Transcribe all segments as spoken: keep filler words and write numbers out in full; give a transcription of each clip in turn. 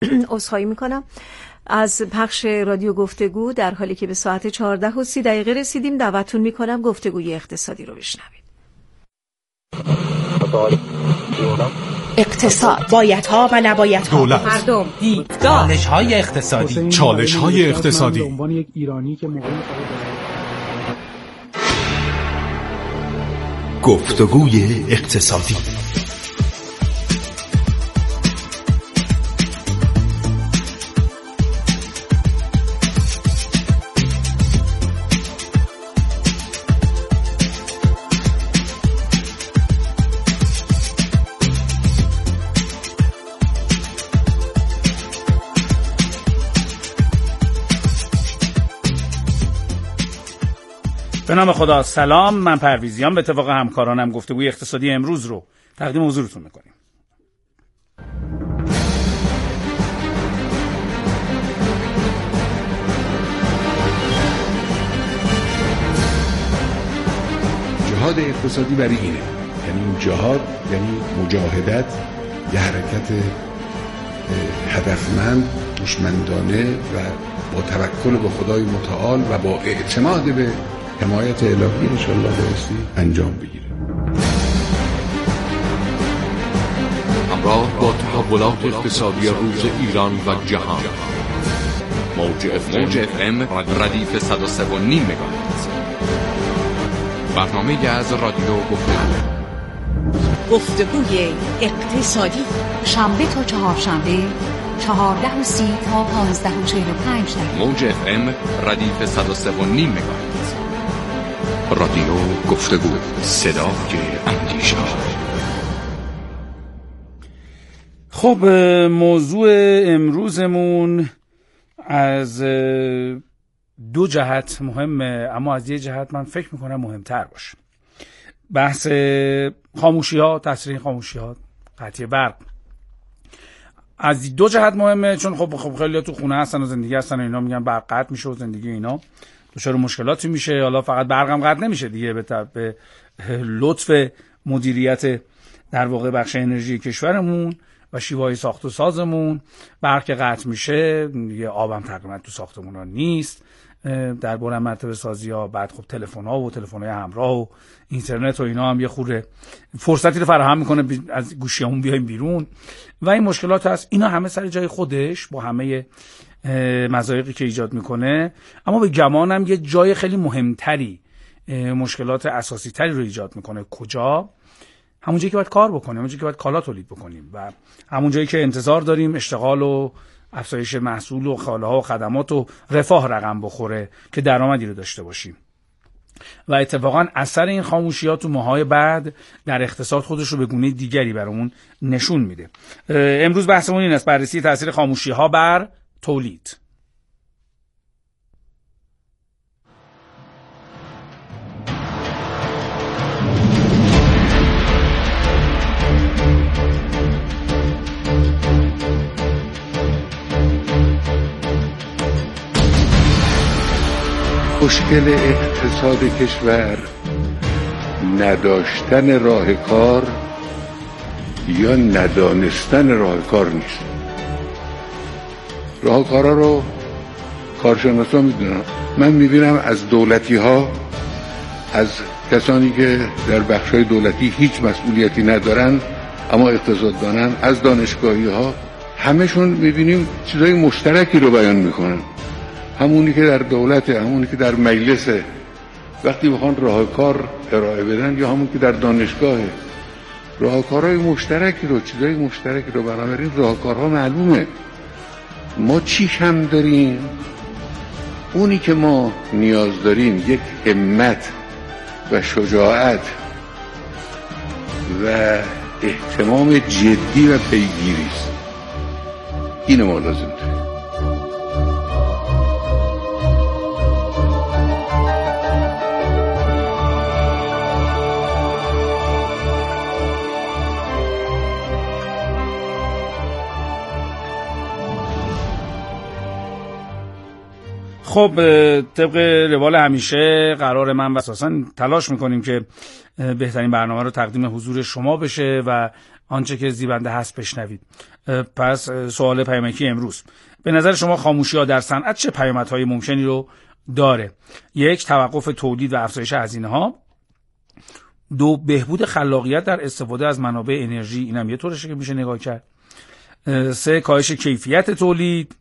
عذرخواهی میکنم از پخش رادیو گفتگو. در حالی که به ساعت چهارده و سی دقیقه رسیدیم، دعوتتون میکنم گفتگوی اقتصادی رو بشنوید. اقتصاد، بایدها و نبایدها، دولت، مردم، چالش‌های اقتصادی، چالش‌های اقتصادی. به عنوان یک ایرانی که موقعی گفتگوی اقتصادی. به نام خدا. سلام، من پرویزیان به اتفاق همکارانم گفتگوی اقتصادی امروز رو تقدیم حضورتون میکنیم. جهاد اقتصادی برای اینه، یعنی جهاد یعنی مجاهدت، یه حرکت هدفمند، هوشمندانه و با توکل به خدای متعال و با اعتماد به حمایت الهی انشالله بایستی انجام بگیره. همراه با تحولات اقتصادی روز ایران و جهان، موج اف ام ردیف صد و سه و نیم مگاهرتز، برنامه از رادیو گفتگو. گفتگوی اقتصادی، شنبه تا چهارشنبه چهارده و سی تا پانزده و چهل و پنج دقیقه. موج اف ام ردیف صد و سه و نیم مگاهرتز. رادیو گفتگو، صدای اندیشه. خب، موضوع امروزمون از دو جهت مهمه، اما از یه جهت من فکر میکنم مهمتر باشه. بحث خاموشی ها، تاثیر خاموشی ها، قطعی برق. از دو جهت مهمه، چون خب خب خیلی ها تو خونه هستن و زندگی هستن و اینا میگن برق قطع میشه و زندگی اینا دچار مشکلاتی میشه. حالا فقط برقم قطع نمیشه دیگه، به, به لطف مدیریت در واقع بخش انرژی کشورمون و شیوه‌های ساخت و سازمون برق قطع میشه دیگه، آبم تقریبا تو ساختمونا نیست در بلند مرتبه سازی ها. بعد خب تلفن ها و تلفن های همراه و اینترنت و اینا هم یه خوره فرصتی رو فراهم میکنه از گوشیامون بیایم بیرون و این مشکلات هست. اینا همه سر جای خودش با همه مضایقی که ایجاد میکنه، اما به گمانم یه جای خیلی مهمتری، مشکلات اساسی تری رو ایجاد میکنه. کجا؟ همون جایی که باید کار بکنیم، همون جایی که باید کالا تولید بکنیم و همون جایی که انتظار داریم اشتغال و افزایش محصول و کالاها و خدمات و رفاه رقم بخوره که درآمدی رو داشته باشیم. و اتفاقا اثر این خاموشیات تو ماهای بعد در اقتصاد خودش رو به گونه دیگری برامون نشون میده. امروز بحثمون این است: بررسی تاثیر خاموشی‌ها بر تولید. مشکل اقتصاد کشور نداشتن راه کار یا ندانستن راه کار نیست. راه کارا رو کارشناسا میدونن. من میبینم از دولتی ها، از کسانی که در بخشای دولتی هیچ مسئولیتی ندارن اما اقتصاد دانن، از دانشگاهی ها، همشون میبینیم چیزای مشترکی رو بیان میکنن. همونی که در دولت، همونی که در مجلس وقتی بخوان راهکار ارائه بدن، یا همون که در دانشگاه راهکارهای مشترکی رو، چیزای مشترکی رو. بنابراین راهکارها معلومه. ما چی کم داریم؟ اونی که ما نیاز داریم یک همت و شجاعت و اهتمام جدی و پیگیری است. اینو ما لازم داریم. خب، طبق روال همیشه قرار من و اساساً تلاش میکنیم که بهترین برنامه رو تقدیم حضور شما بشه و آنچه که زیبنده هست بشنوید. پس سوال پیامکی امروز: به نظر شما خاموشی‌ها در صنعت چه پیامدهای ممکنی رو داره؟ یک، توقف تولید و افزایش هزینه‌ها. دو، بهبود خلاقیت در استفاده از منابع انرژی، اینم یه طورشه که میشه نگاه کرد. سه، کاهش کیفیت تولید.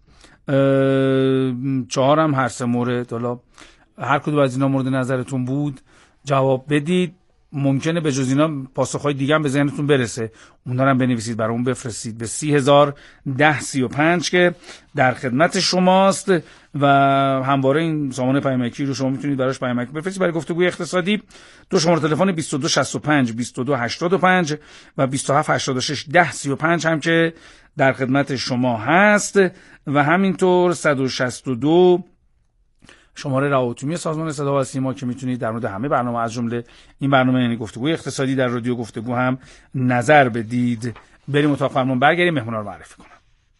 چهارم هر سه مورد. حالا هر کدوم از اینا مورد نظرتون بود جواب بدید. ممکنه به جز اینا پاسخهای دیگه هم به ذهنتون برسه، اونا رو هم بنویسید برامون بفرستید به سی هزار ده سی و پنج که در خدمت شماست و همواره این سامان پیامکی رو شما میتونید براش پیامک بفرستید برای گفتگوی اقتصادی. دو شماره تلفن بیست و دو شصت و پنج بیست و دو هشتاد و پنج و بیست و هفت هشتاد و شش ده سی و پنج هم که در خدمت شما هست و همینطور صد و شصت و دو شماره روابط سازمان صدا و سیما که میتونید در مورد همه برنامه از جمله این برنامه یعنی گفتگوی اقتصادی در رادیو گفتگو هم نظر بدید. بریم اتاق فرمان برگردیم مهمونا رو معرفی کنم.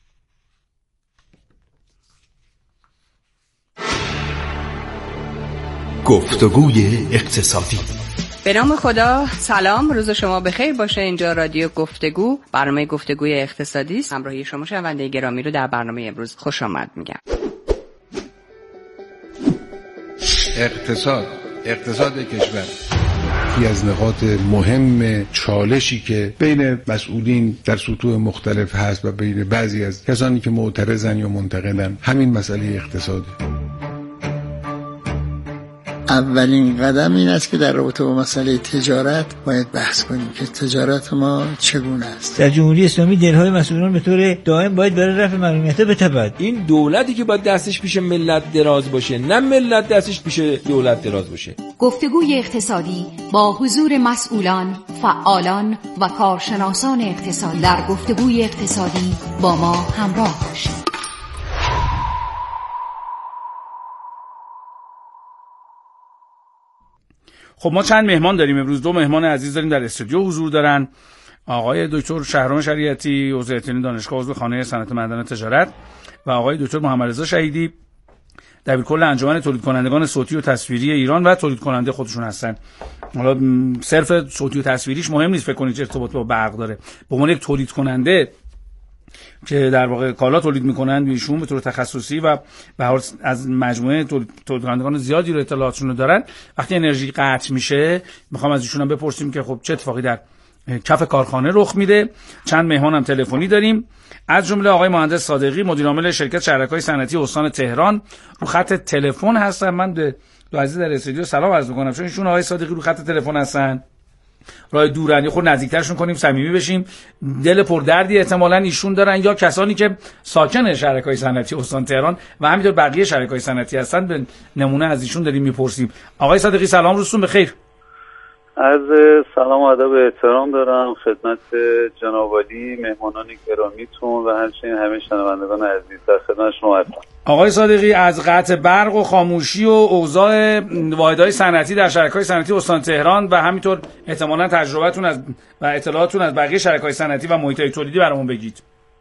گفتگوی اقتصادی. به نام خدا، سلام، روز شما بخیر باشه. اینجا رادیو گفتگو، برنامه گفتگوی اقتصادی است. همراهی شما شنونده گرامی رو در برنامه امروز خوش آمد میگم. اقتصاد اقتصاد کشور یکی از نقاط مهم چالشی که بین مسئولین در سطوح مختلف هست و بین بعضی از کسانی که معترضن یا منتقدن همین مسئله اقتصاده. اولین قدم این است که در رابطه با مسئله تجارت باید بحث کنیم که تجارت ما چگونه است. در جمهوری اسلامی دلهای مسئولان به طور دائم باید برای رفع محرومیت بتپد. این دولتی که باید دستش پیش ملت دراز باشه، نه ملت دستش پیش دولت دراز باشه. گفتگوی اقتصادی با حضور مسئولان، فعالان و کارشناسان اقتصاد. در گفتگوی اقتصادی با ما همراه باشید. خب ما چند مهمان داریم امروز. دو مهمان عزیز داریم در استودیو حضور دارن. آقای دکتر شهرام شریعتی، عضو اتحادیه دانشگاه، عضو خانه صنعت معدن تجارت و آقای دکتر محمد رضا شهیدی، دبیرکل انجمن تولید کنندگان صوتی و تصویری ایران و تولید کننده خودشون هستن. حالا صرف صوتی و تصویریش مهم نیست، فکر کنید ارتباط با برق داره. به عنوان یک تولید کننده که در واقع کالا تولید میکنن ایشون به طور تخصصی و به هر از مجموعه تولید کنندگان زیادی رو اطلاعاتشون رو دارن. وقتی انرژی قطع میشه میخوام از ایشون هم بپرسیم که خب چه اتفاقی در کف کارخانه رخ میده. چند مهمان هم تلفنی داریم، از جمله آقای مهندس صادقی، مدیر عامل شرکت شهرک‌های صنعتی استان تهران رو خط تلفن هستن. من به دو عزیز در استودیو سلام عرض می‌کنم، چون ایشون آقای صادقی رو خط تلفن هستن. راه دورانی خود نزدیکترشون کنیم، صمیمی بشیم. دل پردردی احتمالاً ایشون دارن یا کسانی که ساکن شهرک‌های صنعتی استان تهران و همینطور بقیه شهرک‌های صنعتی هستن. به نمونه از ایشون داریم میپرسیم. آقای صادقی سلام، روزتون بخیر. عرض سلام و ادب و احترام دارم خدمت جناب عالی، مهمانان گرامیتون و همچنین همه شنوندگان عزیز. در خدمت شما هستم. آقای صادقی، از قطع برق و خاموشی و اوضاع واحدهای صنعتی در شرکت‌های صنعتی استان تهران و همینطور احتمالاً تجربتون از و اطلاعاتتون از بقیه شرکت‌های صنعتی و محیط‌های تولیدی برامون بگید.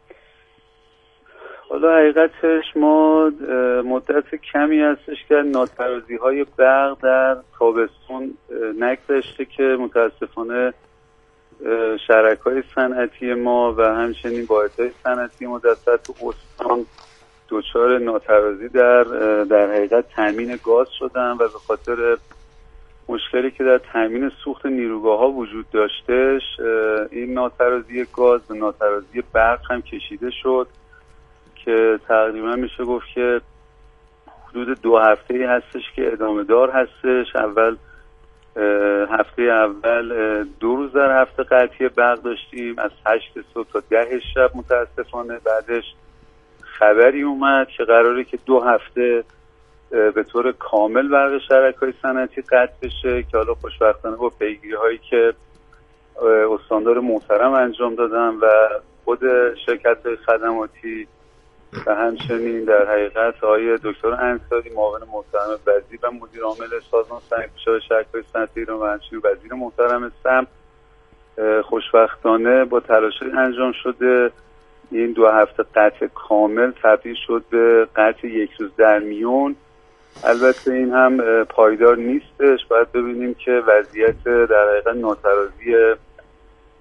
حالا حقیقتش ما مدت کمی هستش که ناترازی‌های برق در تابستون نگذشته که متاسفانه شرکت‌های صنعتی ما و همچنین واحدهای صنعتی ما در سطح استان دچار ناترازی در در حقیقت تامین گاز شدن و به خاطر مشکلی که در تامین سوخت نیروگاه‌ها وجود داشتش این ناترازی گاز و ناترازی برق هم کشیده شد که تقریبا میشه گفت که حدود دو هفته‌ای هستش که ادامه دار هستش. اول هفته اول دو روز در هفته قطعی برق داشتیم از هشت صبح تا ده شب متاسفانه. بعدش خبری اومد که قراره که دو هفته به طور کامل برق شرکت‌های صنعتی قطع بشه که حالا خوشبختانه با پیگیری‌هایی که استاندار محترم انجام دادن و خود شرکت‌های خدماتی و همچنین در حقیقت آقای دکتر انصاری معاون محترم وزیر و مدیر عامل سازمان صنعتی شرکت‌های صنعتی ایران و همچنین وزیر محترم سم خوشبختانه با تلاشی انجام شده این دو هفته قطع کامل تبدیل شد به قطع یک روز در میون. البته این هم پایدار نیستش، باید ببینیم که وضعیت در حقیقت ناترازی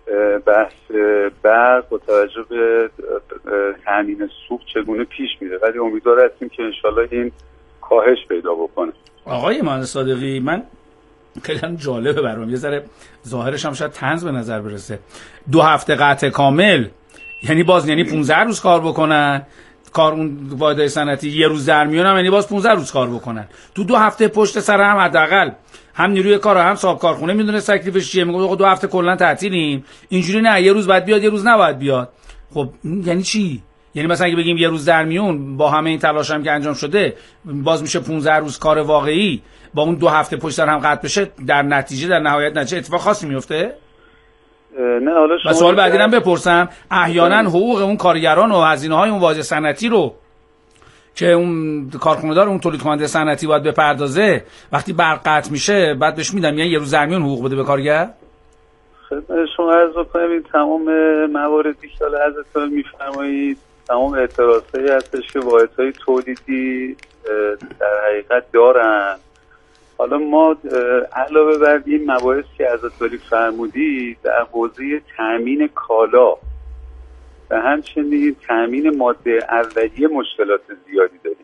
بحث برق با توجه به تامین سوخت چگونه پیش میره، ولی امیدوار هستیم که انشالله این کاهش پیدا بکنه. آقای مهندس صادقی، من خیلی جالبه برام، یه ذره ظاهرش هم شاید طنز به نظر برسه، دو هفته قطع کامل یعنی باز یعنی پانزده روز کار بکنن، کار اون واحدهای صنعتی یه روز در میون هم یعنی باز پانزده روز کار بکنن، تو دو هفته پشت سر هم حداقل هم نیروی کار هم صاحب کارخونه میدونه تکلیفش چیه، میگه آقا دو هفته کلا تعطیلیم، اینجوری نه یه روز بعد بیاد یه روز نباید بیاد. خب یعنی چی؟ یعنی مثلا اگه بگیم یه روز در میون با همه این تلاش هم که انجام شده باز میشه پانزده روز کار واقعی، با اون دو هفته پشت سر هم قطع بشه، در نتیجه در نهایت نتیجه اتفاق خاصی میفته؟ نه حالا شما سوال بعدی هم بپرسم، احیانا حقوق اون کارگران و هزینه های اون واحد صنعتی رو که اون کارخونه دار اون تولید کننده صنعتی باید بپردازه وقتی برق قطع میشه بعد بهش میدم یعنی یه روز در میون حقوق بده به کارگر؟ خدمت شما عرض کنم این تمام مواردی که حالا حضرتتون میفرمایید تمام اعتراضایی هستش که واحدهای تولیدی در حقیقت دارن. حالا ما علاوه بر این مباحث که حضرت فرمودید در حوزه تامین کالا و همچنین تامین ماده اولیه مشکلات زیادی داریم.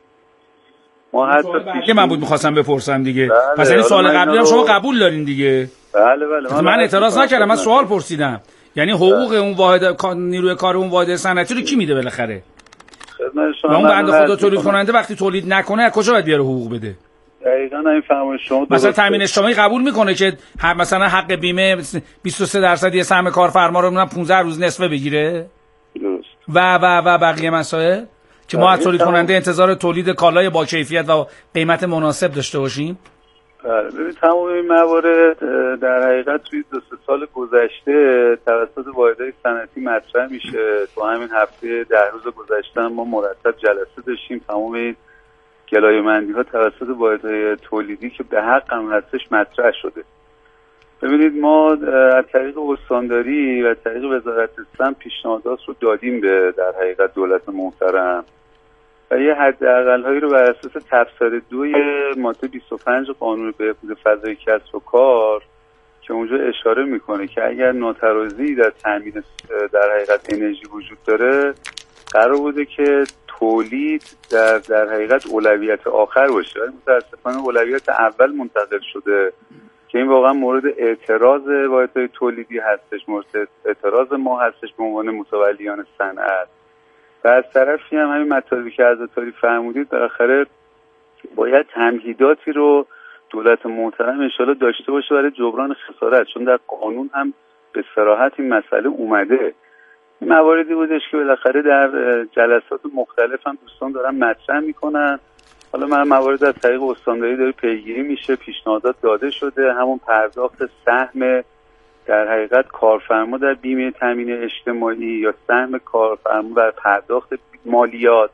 ما حتی من بود می‌خواستم بپرسم دیگه. بله، پس این سوال قبلی هم شما قبول دارین دیگه؟ بله بله. من, من اعتراض نکردم، من سوال پرسیدم. یعنی حقوق بله. اون واحد نیروی کار اون واحد صنعتی رو کی میده بالاخره؟ خدمت شما. اون بنده خدا تولید کننده وقتی تولید نکنه از کجا باید بیاره حقوق بده؟ دقیقاً این فرمایش شما. مثلا تامین اجتماعی قبول میکنه که مثلا حق بیمه بیست و سه درصد یه سهم کارفرما رو پانزده روز نصفه بگیره؟ درست. و و و بقیه مسائل که ما از تولید کننده انتظار تولید کالای با کیفیت و قیمت مناسب داشته باشیم. بله ببین تمام این موارد در حقیقت توی دو سه سال گذشته توسط واحدهای صنعتی مطرح میشه. تو همین هفته ده روز گذشته ما مرتب جلسه داشتیم، تمام این گلایه‌مندی ها توسط واحدهای تولیدی که به حق هم هستش مطرح شده. ببینید ما از طریق استانداری و از طریق وزارت سمت پیشنهادات رو دادیم به در حقیقت دولت محترم و یه حداقل‌هایی رو بر اساس تفسیر دوی ماده بیست و پنج قانون بهبود فضای کسب و کار که اونجا اشاره میکنه که اگر ناترازی در تامین در حقیقت انرژی وجود داره قرار بوده که تولید در در حقیقت اولویت آخر باشه. متاسفانه اولویت اول منتقل شده که این واقعا مورد اعتراض واحدهای تولیدی هستش، مورد اعتراض ما هستش به عنوان متولیان صنعت. و از طرفی هم همین مطالبی که حضرت فرمودید بالاخره باید تمهیداتی رو دولت محترم انشالله داشته باشه برای جبران خسارت، چون در قانون هم به صراحت این مسئله اومده. این مواردی بودش که بالاخره در جلسات مختلف هم دوستان دارن مطرح میکنن. حالا من موارد از طریق استانداری داره پیگیری میشه، پیشنهادات داده شده، همون پرداخت سهم در حقیقت کارفرما در بیمه تامین اجتماعی یا سهم کارفرما بر پرداخت مالیات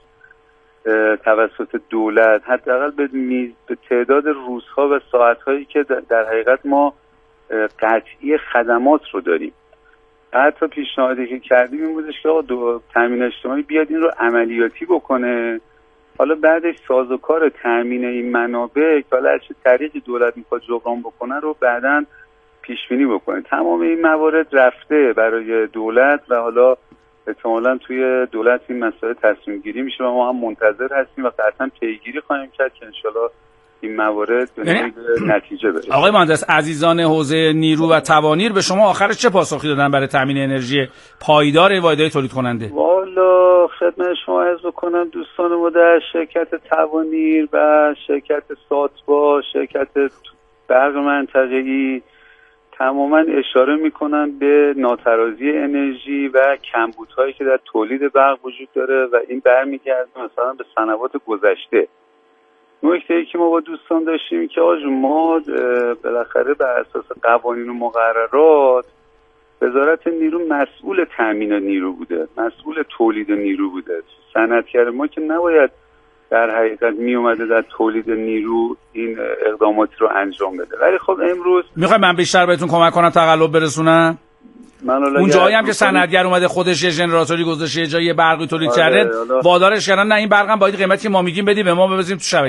توسط دولت حداقل به به تعداد روزها و ساعت‌هایی که در حقیقت ما قطعی خدمات رو داریم. حتی پیشنهادی که کردیم این بودش که آقا تامین اجتماعی بیاد این رو عملیاتی بکنه، حالا بعدش سازوکار تامین این منابع که حالا از چه طریقی دولت میخواد جبران بکنه رو بعداً پیش بینی بکنه. تمام این موارد رفته برای دولت و حالا احتمالاً توی دولت این مسئله تصمیم گیری میشه و ما هم منتظر هستیم و قطعاً پیگیری خواهیم کرد که انشالله این موارد به یعنی نتیجه برسه. آقای مهندس، عزیزان حوزه نیرو و توانیر به شما آخرش چه پاسخی دادن برای تامین انرژی پایدار واحدهای تولید کننده؟ والا خدمت شما عرض کنم دوستان ما در شرکت توانیر و شرکت ساتبا، شرکت برق منطقه‌ای تماما اشاره میکنن به ناترازی انرژی و کمبودهایی که در تولید برق وجود داره و این برمیگرده مثلا به سنوات گذشته. نکته‌ای که ما با دوستان داشتیم که آج ما بالاخره بر اساس قوانین و مقررات وزارت نیرو مسئول تامین نیرو بوده، مسئول تولید نیرو بوده. صنعتگر ما که نباید در حقیقت می اومده در تولید نیرو این اقداماتی رو انجام بده. ولی خب امروز میخوام من بیشتر بهتون کمک کنم تقلب برسونم. اون جایی هم که صنعتگر اومده خودش یه ژنراتوری گذاشته، یه جای برقی تولید کرده، وادارش کردن نه این برقم باید قیمتی که ما میگیم بدی به ما ببریم تو شبکه.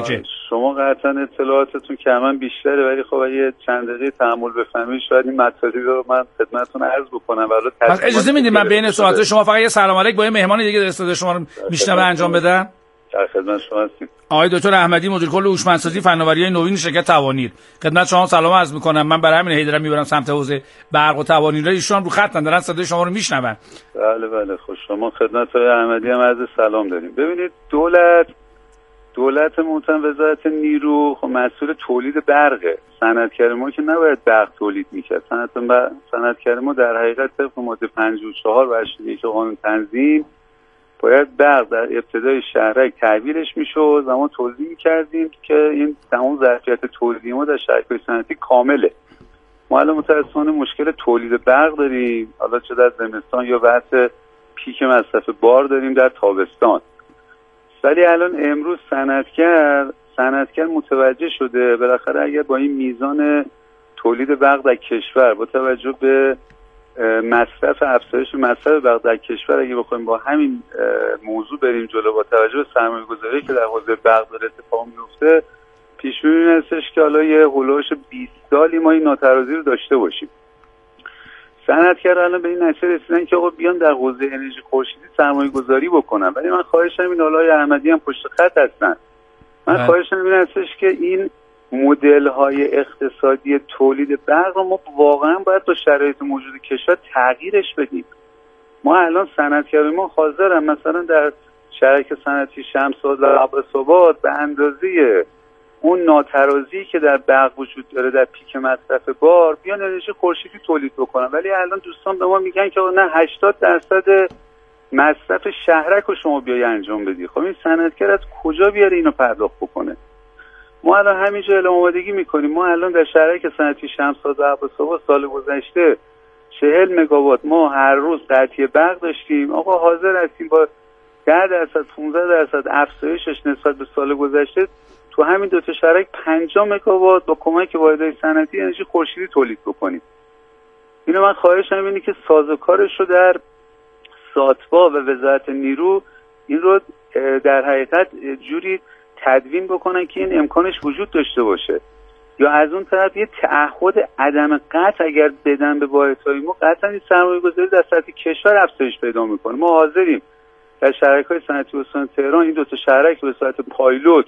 شما قطعا اطلاعاتتون کما بیشتره، ولی خب اگه چند دقیقه تحمل بفهمید شاید این مطالبی رو من خدمتتون عرض بکنم. ولی پس اجازه میدید من بین سوالات شما فقط یه سلام علیک با یه مهمان دیگه استاد شما رو میشنوه انجام بدم؟ در خدمت شما هستیم. آقای دکتر احمدی، مدیر کل هوشمندسازی فناوری‌های نوین شرکت توانیر. خدمت شما سلام عرض می‌کنم. من برای همین هیدرم میبرم سمت حوزه برق و توانیر. ایشون رو خط دارن صدای شما رو میشنون. بله بله خوش. شما خدمت آقای احمدی هم عرض سلام داریم. ببینید دولت دولت محترم وزارت نیرو خب مسئول تولید برقه. صنعتگر ما که نباید برق تولید می‌کرد. صنعت صنعتگر ما در حقیقت طبق ماده پنجاه و چهار و هشتاد و یک قانون تنظیم باید برق در ابتدای شهرک تحویلش میشد و ما توضیح میکردیم که این تمام ظرفیت توزیع ما در شهرک‌های صنعتی کامله. ما الان متأسفانه مشکل تولید برق داریم، حالا چه در زمستان یا بحث پیک مصرف بار داریم در تابستان. ولی الان امروز صنعتگر صنعتگر متوجه شده بالاخره اگر با این میزان تولید برق در کشور با توجه به مصرف افزایش مصرف برق در کشور اگه بخوایم با همین موضوع بریم جلو با توجه به سرمایه‌گذاری که در حوزه برق داره اتفاق میفته، پیش بینی این هستش که حالا یه هولوش بیست سالی ما این ناترازی رو داشته باشیم. صنعتگر الان به این نتیجه رسیدن که آقا بیان در حوزه انرژی خورشیدی سرمایه‌گذاری بکنن. ولی من خواهشم این آقای احمدی هم پشت خط هستن. من خواهشم این هستش که این مدل‌های اقتصادی تولید برق رو ما واقعا باید با شرایط موجود کشور تغییرش بدیم. ما الان صنعتگرای ما حاضرن مثلا در شرکت صنعتی شمس‌آباد و عباس‌آباد به اندازه اون ناترازی که در برق وجود داره در پیک مصرف بار بیان انرژی خورشیدی تولید بکنن. ولی الان دوستان به ما میگن که نه هشتاد درصد مصرف شهرک رو شما بیای انجام بدی. خب این صنعتگر از کجا بیاره اینو پرداخت بکنه؟ ما الان همینجا اعلام آمادگی میکنیم. ما الان در شهرک صنعتی شمس‌آباد و عباس‌آباد سال گذشته چهل مگاوات ما هر روز قطعی برق داشتیم. آقا حاضر هستیم با ده درصد پانزده درصد افزایشش نسبت به سال گذشته تو همین دو تا شهرک پنجاه مگاوات با کمک واحدهای صنعتی انرژی خورشیدی تولید بکنیم. اینو من خواهشم اینه که سازوکارش رو در ساتوا و وزارت نیرو این رو در حقیقت جوری تدوین بکنن که این امکانش وجود داشته باشه، یا از اون طرف یه تعهد عدم قطع اگر بدن به واحدهای ما قطعا این سرمایه‌گذاری در سطح کشور افزایش پیدا میکنه. ما حاضریم در شرکت‌های صنعتی استان تهران این دو تا شرکت به صورت پایلوت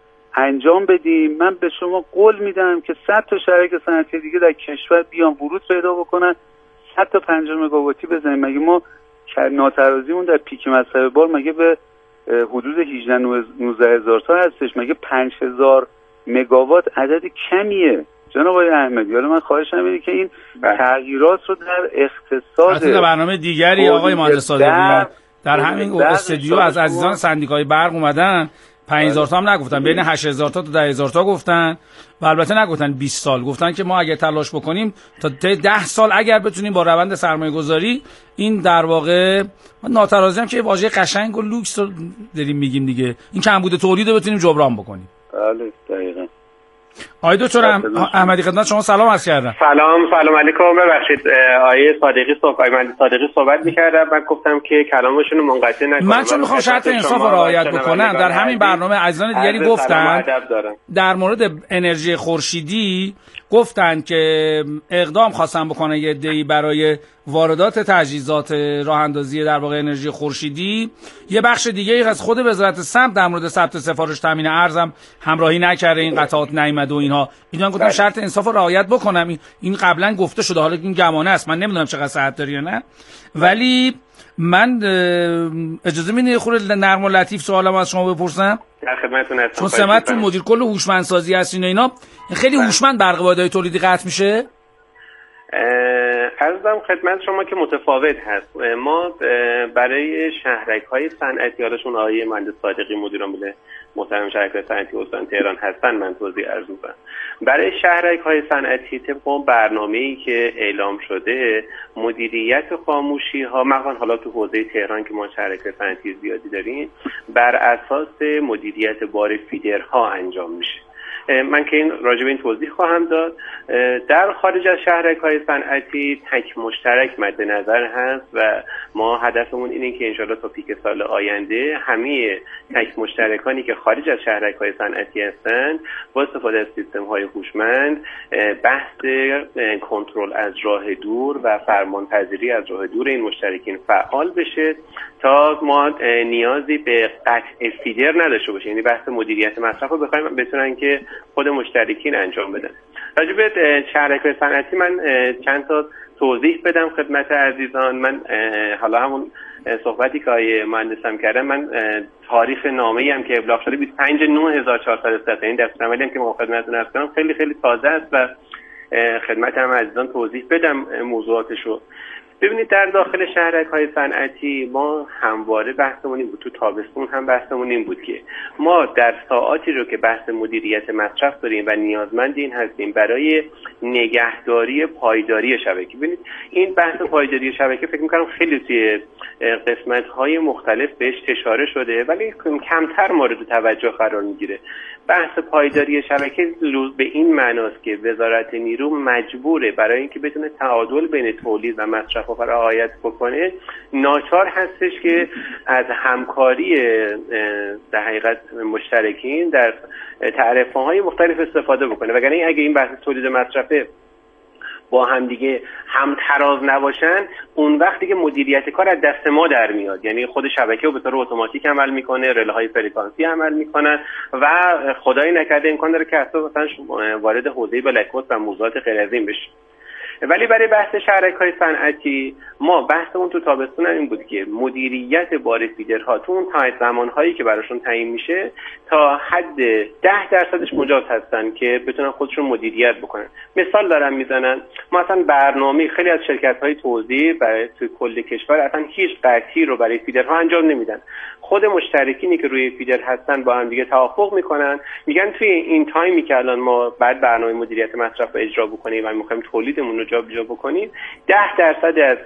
انجام بدیم. من به شما قول میدم که صد تا شرکت صنعتی دیگه در کشور بیان ورود پیدا بکنن، صد تا پنجاه مگاواتی بزنیم. مگه ما ناترازیمون در پیک مصرف بار مگه به حدود هجده نوزده هزار تا هستش؟ مگه پنج هزار مگاوات عدد کمیه جناب آقای احمدی؟ حالا من خواهشم اینه که این تغییرات رو در اقتصاد در برنامه دیگری آقای مهندس صادقی در همین استودیو از عزیزان سندیکای برق اومدن پنج هزار تا هم نگفتن، بین هشت هزار تا تا ده هزار تا گفتن و البته نگفتن بیست سال، گفتن که ما اگه تلاش بکنیم تا ده سال اگر بتونیم با روند سرمایه گذاری این در واقع ناترازی هم که واژه قشنگ و لوکس رو داریم میگیم دیگه، این کمبود تولید رو بتونیم جبران بکنیم. بله دقیقاً. آقای دکتر احمدی خدمت شما سلام عرض کردم. سلام سلام علیکم. ببخشید آقای صادقی صحبت من صادقی صحبت می‌کردم، من گفتم که کلامشون رو منقطع نکنم. من چون می‌خوام شرط انصاف رو رعایت بکنم در همین برنامه عزیزان دیگری گفتن در مورد انرژی خورشیدی گفتن که اقدام خواستن بکنن یه عده‌ای برای واردات تجهیزات راه اندازی در واقع انرژی خورشیدی. یه بخش دیگه از خود وزارت سمت در مورد ثبت سفارش تامین ارزم همراهی نکرده، این قطعات نیامد و اینها. اینا گفتم شرط انصاف رو رعایت بکنم. این قبلا گفته شده، حالا این گمانه است، من نمیدونم چقدر صحت داره یا نه، ولی من اجازه میدید خورده نرم و لطیف سوالم از شما بپرسم؟ در خدمتتون هستم. چون سمتتون مدیر کل هوشمندسازی هستین و اینا، خیلی هوشمند برق واحدهای تولیدی قطع میشه؟ عرضم خدمت شما که متفاوت هست. ما برای شهرک‌های صنعتی، حالشون آقای مهندس صادقی مدیر عامل محترم شرکت صنعتی استان تهران هستن، من توضیح عرض می‌کنم. برای شهرک‌های صنعتی طبق برنامه‌ای که اعلام شده مدیریت خاموشی‌ها، مثلا حالا تو حوزه تهران که ما شرکت صنعتی زیادی داریم، بر اساس مدیریت بار فیدرها انجام میشه. من که این راجع به این توضیح خواهم داد. در خارج از شهرک‌های صنعتی تک مشترک مد نظر هست و ما هدفمون اینه که انشالله تا پیک سال آینده همه تک مشترکانی که خارج از شهرک‌های صنعتی هستند با استفاده از سیستم‌های هوشمند بحث کنترل از راه دور و فرمانپذیری از راه دور این مشترکین فعال بشه تا ما نیازی به قطع فیدر نداشته باشیم، یعنی بحث مدیریت مصرف رو بخوایم بتونن که خود مشترکین انجام بدن. راجع به شهرک‌های صنعتی من چند تا توضیح بدم خدمت عزیزان. من حالا همون صحبتی که آقای مهندسم کردم، من تاریخ نامه‌ای هم که ابلاغ شده بیست و پنج نه هزار و چهارصد و سه، این دستورالعملی هم که ما خدمتتون عرض کردم خیلی خیلی تازه است و خدمت هم عزیزان توضیح بدم موضوعاتشو. ببینید در داخل شهرک‌های صنعتی ما همواره بحثمون این بود، تو تابستون هم بحثمون این بود که ما در ساعاتی رو که بحث مدیریت مصرف داریم و نیازمند این هستیم برای نگهداری پایداری شبکه. ببینید این بحث پایداری شبکه فکر می‌کنم خیلی توی قسمت‌های مختلف بهش اشاره شده ولی کمتر مورد توجه قرار می‌گیره. بحث پایداری شبکه به این معناست که وزارت نیرو مجبوره برای اینکه بتونه تعادل بین تولید و مصرف رو رعایت بکنه ناچار هستش که از همکاری در حقیقت مشترکین در تعرفه‌های مختلف استفاده بکنه، وگرنه اگه این بحث تولید مصرفه با هم دیگه هم تراز نباشن اون وقت دیگه مدیریت کار از دست ما در میاد، یعنی خود شبکه رو به طور اتوماتیک عمل میکنه، رله‌های فرکانسی عمل میکنن و خدای نکرده امکان داره که اصلا مثلا وارد حوزه بلک‌هوست و موضوعات غیر از این بشه. ولی برای بحث شهرک‌های صنعتی ما بحثمون تو تابستون این بود که مدیریت بار فیدرها تو اون تایید زمانهایی که براشون تعیین میشه تا حد ده درصدش مجاز هستن که بتونن خودشون مدیریت بکنن. مثال دارم میزنن، ما اصلا برنامه خیلی از شرکت‌های توزیع برای تو کل کشور اصلا هیچ قطعی رو برای فیدرها انجام نمیدن. خود مشترکینی که روی فیدر هستن با هم دیگه توافق میکنن، میگن توی این تایمی که الان ما بعد برنامه مدیریت مصرف رو اجرا بکنیم و میخوایم تولیدمون رو جابجا بکنیم ده درصد از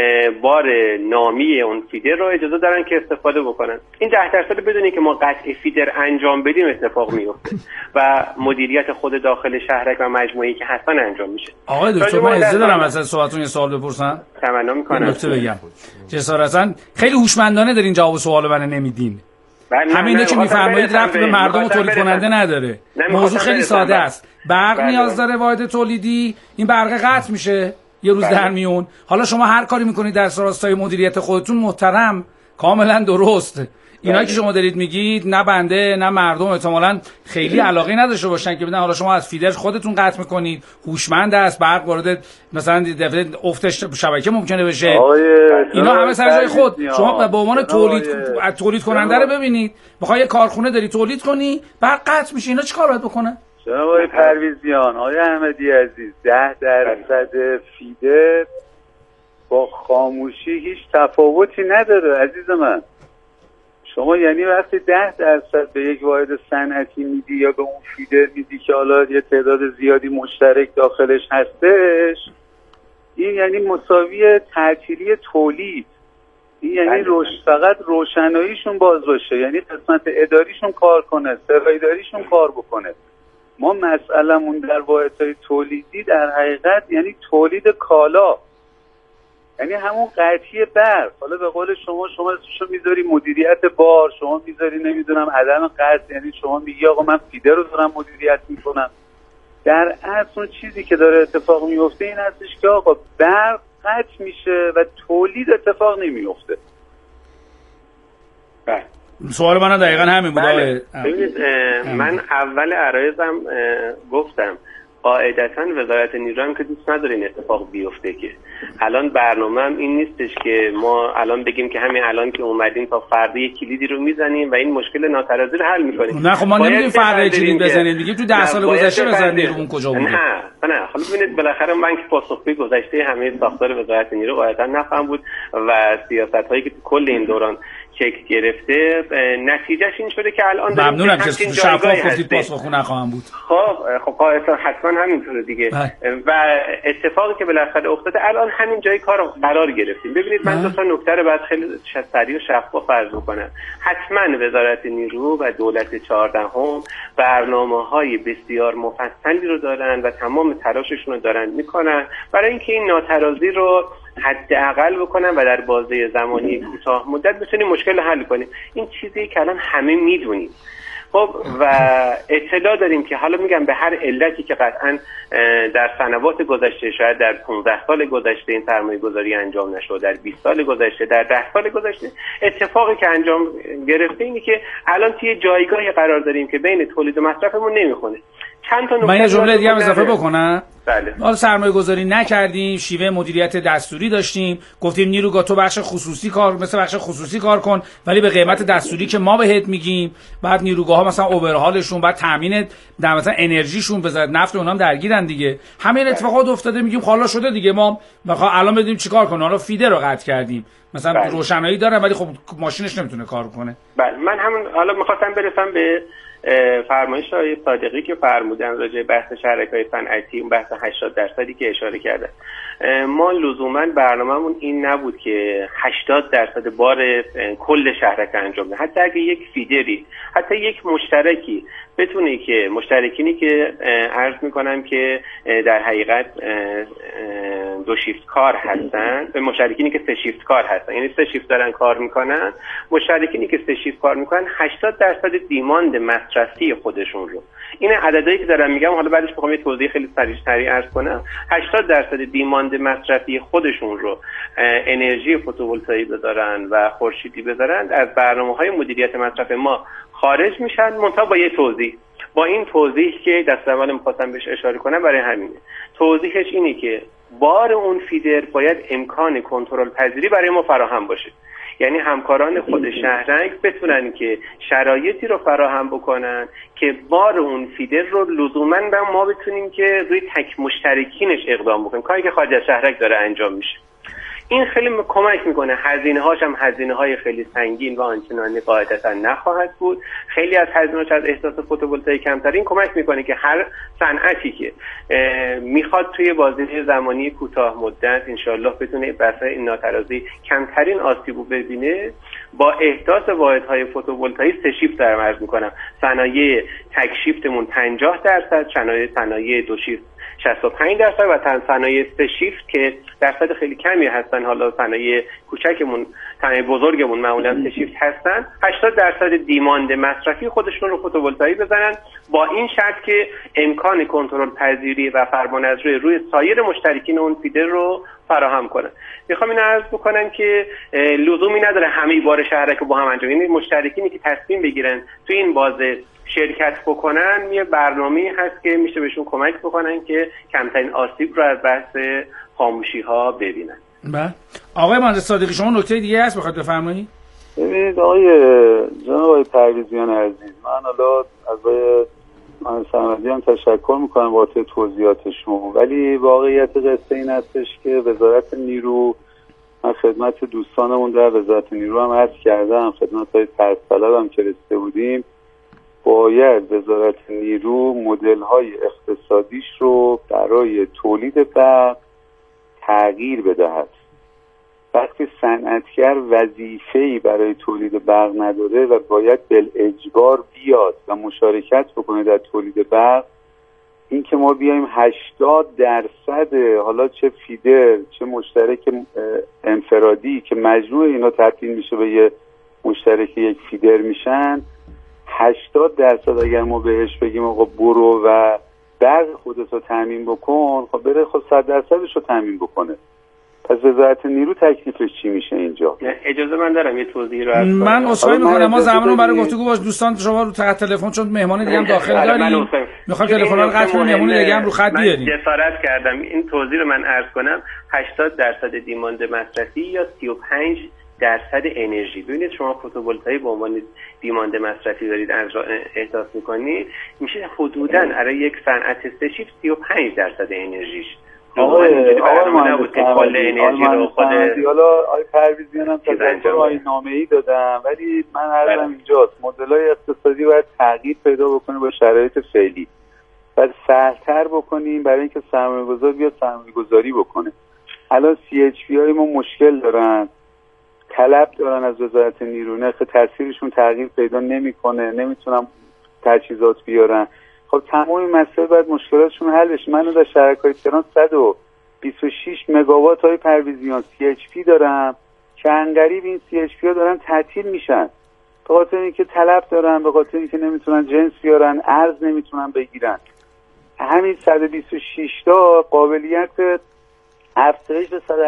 بار نامی اون فیدر رو اجازه دارن که استفاده بکنن. این ده درصد بدونی که ما قطع فیدر انجام بدیم اتفاق میفته و مدیریت خود داخل شهرک و مجموعه‌ای که هستن انجام میشه. آقای دکتر من اجازه دارم از سوالتون یه سوال بپرسم؟ تمنا میکنم. نکته بگم. جسارتاً خیلی هوشمندانه دارین جواب سوال منو نمیدین. همینه که میفرمایید رفت به مردم و تولید کننده نداره. موضوع خیلی ساده است. برق نیاز داره واحد تولیدی، این برق قطع میشه یه روز در میون. حالا شما هر کاری میکنید در راستای مدیریت خودتون محترم، کاملا درست. اینا که شما دارید میگید نه بنده نه مردم احتمالاً خیلی علاقه نداشته باشن که بدن حالا شما از فیدر خودتون قطع میکنید، هوشمند است، برق وارد مثلا دفعه افتش شبکه ممکنه بشه. اینا همه سر جای خود. شما به عنوان تولید تولید کننده رو ببینید، میخوای کارخونه داری تولید کنی، برق قطع میشه، اینا چیکار باید بکنن؟ جناب آقای پرویزیان، آقای احمدی عزیز، ده درصد فیدر با خاموشی هیچ تفاوتی نداره عزیز من. شما یعنی وقتی ده درصد به یک واحد صنعتی میدی یا به اون فیدر میدی که حالا یه تعداد زیادی مشترک داخلش هستش، این یعنی مساوی تعطیلی تولید. این یعنی روش فقط روشناییشون باز باشه، یعنی قسمت اداریشون کار کنه، سرایداریشون کار بکنه. ما مسئلمون در واحدهای تولیدی در حقیقت یعنی تولید کالا، یعنی همون قطعی برق. حالا به قول شما شما اسمشو میذاری مدیریت بار، شما میذاری نمیدونم عدم قطع، یعنی شما میگی آقا من فیدر رو دارم مدیریت میکنم. در اصل اون چیزی که داره اتفاق میفته این هستش که آقا برق قطع میشه و تولید اتفاق نمیفته. بله. سوال من دقیقاً همین بود. بله. ببینید من اول عرایزم گفتم قاعدتاً وزارت نیرو هم که دوست نداره این اتفاق بیفته، که الان برنامه هم این نیستش که ما الان بگیم که همین الان که اومدیم تا فردا یک کلیدی رو میزنیم و این مشکل ناترازی رو حل میکنیم. نه خب ما نمیگیم فردا کلید بزنید، میگیم تو ده سال گذشته بزنید اون کجا بوده. نه نه حالا ببینید بالاخره من که پاسخگوی گذشته همه ساختار وزارت نیرو قاعدتاً نفهم بود و سیاست‌هایی که تو کل این دوران شکل گرفته، نتیجهش این شده که الان ممنونم که شفاف گفتید پاسخگو نخواهم بود. خب خب قاعدتا حتما همینطوره دیگه. و اتفاقی که بالاخره افتاده الان همین جای کار قرار گرفتیم. ببینید من دو تا نکته رو بعد خیلی سریع و شفاف عرض می‌کنم. حتما وزارت نیرو و دولت چهاردهم برنامه‌های بسیار مفصلی رو دارن و تمام تلاششون رو دارن میکنن برای اینکه این ناترازی رو حداقل بکنن و در بازه زمانی کوتاه مدت بتونیم مشکل رو حل کنیم. این چیزی که الان همه میدونیم. خب و اطلاع داریم که حالا میگم به هر علتی که قطعا در سنوات گذشته، شاید در پانزده سال گذشته این سرمایه گذاری انجام نشد، در بیست سال گذشته، در ده سال گذشته، اتفاقی که انجام گرفته اینه که الان توی جایگاهی قرار داریم که بین تولید و مصرفمون نمیخونه. چند تا من یه جمله دیگه هم اضافه بکنم. بله. ما سرمایه گذاری نکردیم، شیوه مدیریت دستوری داشتیم، گفتیم نیروگاه تو بخش خصوصی کار مثل بخش خصوصی کار کن ولی به قیمت دستوری که ما بهت میگیم. بعد نیروگاه ها مثلا اوورهالشون، بعد تامین در مثلا انرژیشون، بذار نفت اونام درگیرن دیگه. همین اتفاقات افتاده، میگیم حالا شده دیگه، ما میخوام الان بدیم چیکار کنیم؟ حالا فیده رو قطع کردیم، مثلا بله. روشنایی داره ولی خب ماشینش نمیتونه کار کنه. بله من همون حالا میخواستم برسم به فرمایش های صادقی که فرمودن راجع به بحث شهرک‌های صنعتی، اون بحث هشتاد درصدی که اشاره کردن. ما لزوما برنامه‌مون این نبود که هشتاد درصد بار کل شهرک انجام بده. حتی اگه یک فیدری، حتی یک مشترکی بتونه که مشترکینی که عرض میکنم که در حقیقت دو شیفت کار هستن، مشترکینی که سه شیفت کار هستن، یعنی سه شیفت دارن کار میکنن، مشترکینی که سه شیفت کار میکنن هشتاد درصد دیماند مصرفی خودشون رو، این عددهایی که دارم میگم حالا بعدش بخوام یه توضیح خیلی سریع‌تری عرض کنم، هشتاد درصد دیماند مصرفی خودشون رو انرژی فتوولتایی بذارن و خورشیدی بذارن، از برنامه‌های مدیریت مصرف ما خارج میشن. منتها با یه توضیح، با این توضیح که دست اول می‌خواستم بهش اشاره کنم برای همینه. توضیحش اینه که بار اون فیدر باید امکان کنترل پذیری برای ما فراهم باشه. یعنی همکاران خود شهرک بتونن که شرایطی رو فراهم بکنن که بار اون فیدر رو لزوماً ما بتونیم که روی تک مشترکینش اقدام بکنیم، کاری که خارج از شهرک داره انجام میشه. این خیلی کمک میکنه. هزینه هاش هم هزینه های خیلی سنگین و آنچنانی قاعدتا نخواهد بود. خیلی از هزینه هاش از احساس فتوولتایک کمتر. این کمک میکنه که هر صنعتی که میخواد توی بازه زمانی کوتاه مدت انشالله بتونه بسای این ناترازی کمترین آسیبو ببینه، با احداث واحدهای فتوولتایی سه شیفت دارم عرض میکنم. صنایع تک شیفتمون پنجاه درصد، صنایع صنایع دو شیفت شصت و پنج درصد و صنایع سه شیفت که درصد خیلی کمی هستن، حالا صنایع کوچکمون صنایع بزرگمون معمولا سه شیفت هستن، هشتاد درصد دیماند مصرفی خودشون رو فتوولتایی بزنن، با این شرط که امکان کنترل پذیری و فرمانرزی روی سایر مشترکین اون فیدر رو فراهم کنن. میخوام اینو عرض بکنم که لزومی نداره همه بار شهرک رو با هم انجام، یعنی مشترکینی که تصمیم بگیرن تو این بازه شرکت بکنن، یه برنامه‌ای هست که میشه بهشون کمک بکنن که کمترین آسیب رو از بحث خاموشی ها ببینن. بله. آقای مهندس صادقی شما نکته دیگه هست بخواید بفرمایید؟ ببینید آقای جناب آقای پرویزیان عزیز، من حالا از آقای مهندس احمدی هم تشکر میکنم واسه توضیحاتشون، ولی واقعیت قصه این هستش که وزارت نیرو، من خدمت دوستانمون در وزارت نیرو هم عرض کردم، خدمت های طرح طلب هم که رسیده بودیم، باید وزارت نیرو مدل های اقتصادیش رو برای تولید برق تغییر بدهد. وقتی صنعتگر وظیفه‌ای برای تولید برق نداره و باید بالاجبار بیاد و مشارکت بکنه در تولید برق، این که ما بیایم هشتاد درصد حالا چه فیدر چه مشترک انفرادی که مجموع اینا تبدیل میشه به یه مشترک یک فیدر میشن، هشتاد درصد اگر ما بهش بگیم آقا برو و برق خودت رو تامین بکن، خب بره خود صد درصدش رو تامین بکنه. پس وزارت نیرو تکلیفش چی میشه اینجا؟ اجازه من دارم یه توضیحی رو عرض کنم. من عذرخواهی میکنم، ما زمانو برای گفتگو باش دوستان شما رو تحت تلفن، چون مهمان دیگه هم داخل داریم، میخوام تلفن رو قطع کنم، مهمون دیگه هم رو خط بیاریم. من جسارت کردم این توضیح رو من عرض کنم. هشتاد درصد دیماند مصرفی یا سی و پنج درصد انرژی. ببینید شما فتوولتایی به عنوان دیماند مصرفی دارید احساس میکنید، میشه حدوداً برای یک صنعت سه شیفت سی و پنج درصد انرژیش. آقای آقای نبود که کل انرژی رو خود حالا آقای پرویزیان هم تذکر آیین‌نامه‌ای دادم، ولی من عرضم اینجاست مدل‌های اقتصادی باید تغییر پیدا بکنه با شرایط فعلی. باید سهل‌تر بکنیم برای اینکه سرمایه‌گذار بیاد سرمایه‌گذاری بکنه. الان سی اچ پی های ما مشکل دارن، طلب دارن از وزارت نیرو، نرخ تاثیرشون تغییر پیدا نمیکنه، نمیتونن تجهیزات بیارن. خب تمام این مسائل باید مشکلاتشون حل بشه. من در شرکای تهران صد و بیست و شش مگاوات های پرویزیان سی اچ پی دارم که انقریب این سی اچ پی ها دارن تعطیل میشن به خاطر اینکه طلب دارن، به خاطر اینکه نمیتونن جنس بیارن، ارز نمیتونن بگیرن. همین صد و بیست و شش تا قابلیت افزایش به